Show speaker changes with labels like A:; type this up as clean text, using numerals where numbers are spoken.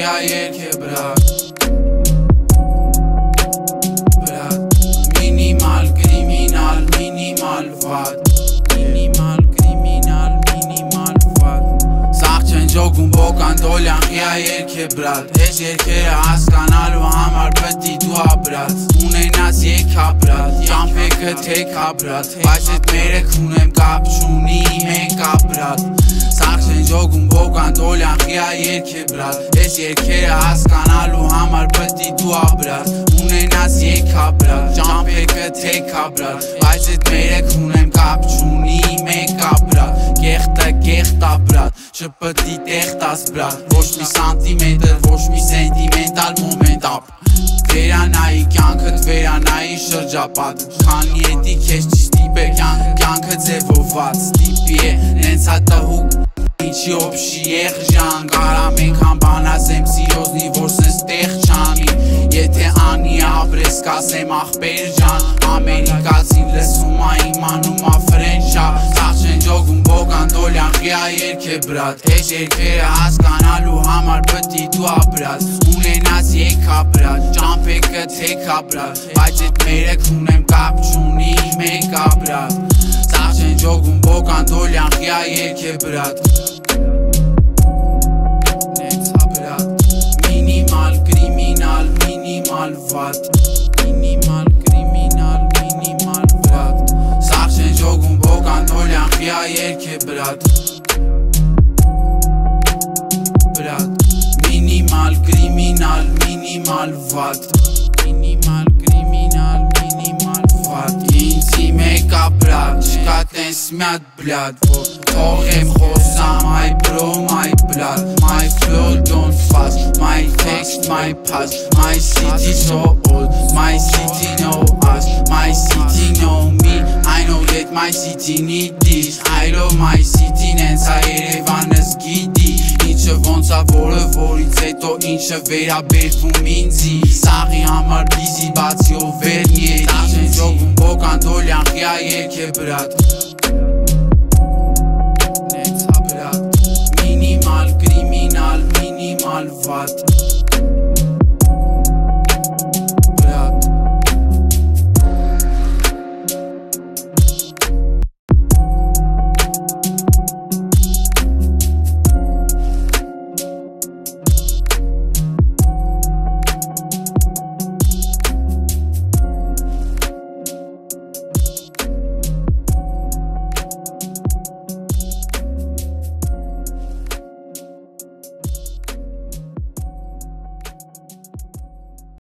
A: ղիա երկ է Բրատ Մինիմալ կրիմինալ, մինիմալ վատ Մինիմալ կրիմինալ, մինիմալ վատ Սաղ չեն ջոգում բոկան դոլյան ղիա երկ է բրատ Ես երկերը հասկանալու համար պտի դու աբրատ Ունենաս եկա բրատ, ճամպեկը թեկա բրատ Բայց էտ մերեք ունեմ կապ չունի մենք աբրատ Սաղ չեն ջոգում բոկան դոլյան ղիա երկ է բրատ Ես երկերը հասկանալու համար պտի դու աբրատ Ունենաս եկա բրատ, ճամպեկը թեկա բրատ Բայց էտ մերեք ունեմ կապ չունի մենք աբրատ Կեղտը կեղտա բրատ, շպտի տեղտաս բրատ Ոչ մի սանտիմետր, ոչ մի սենտիմենտալ մոմենտ ապ Վերանայի կյանքըտ, վերանայի շրջապատ Քանի էտի քեզ չի ստիպե կյանքը ձևոված Ստիպի է նենց հատահուկ Ինչի օբշի եղժան Կարամ ենքան բանասեմ սիրոզնի որ սենց տեղ չանի Եթե անի աբրես կասեմ աղբեր ջան Ամերիկացին լսում ա իմանում ա ֆրենչա Սաղ չեն ջոգում բոկան դոլյան ղիա երկ է բրատ Ես երկերը հասկանալու համար պտի դու աբրատ Ունենաս եկա բրատ, ճամպեկը թեկա բրատ Բայց էտ մերեք ունեմ կապ չունի մենք աբրատ Սաղ չեն ջոգում բոկան դոլյան ղիա երկ է բրատ Նենց ա բրատ Մինիմալ կրիմինալ, մինիմալ վատ Մինիմալ կրիմինալ, մինիմալ վատ Սաղ չեն ջոգում բոկան դոլյան ղիա երկ է բրատ Մինիմալ կրիմինալ, մինիմալ վատ Մինիմալ կրիմինալ, մինիմալ վատ Ինձի մեկ աբրատ, չկա տենց միատ բլատ Թող եմ խոսամ, my bro, my blood My flow don't fast, my text, my past My city so old, my city know us My city know me, I know that my city need this I love my city, նենց ա Երևանս գիտի Ինչը ոնց ա որը որից հետո ինչը վերաբերվում ինձի Սաղի համար բիզի բացի ով վերնի է Սաղ չեն ջոգում բոկան դոլյան ղիա երկ է բրատ Նենց ա բրատ Մինիմալ կրիմինալ, մինիմալ վատ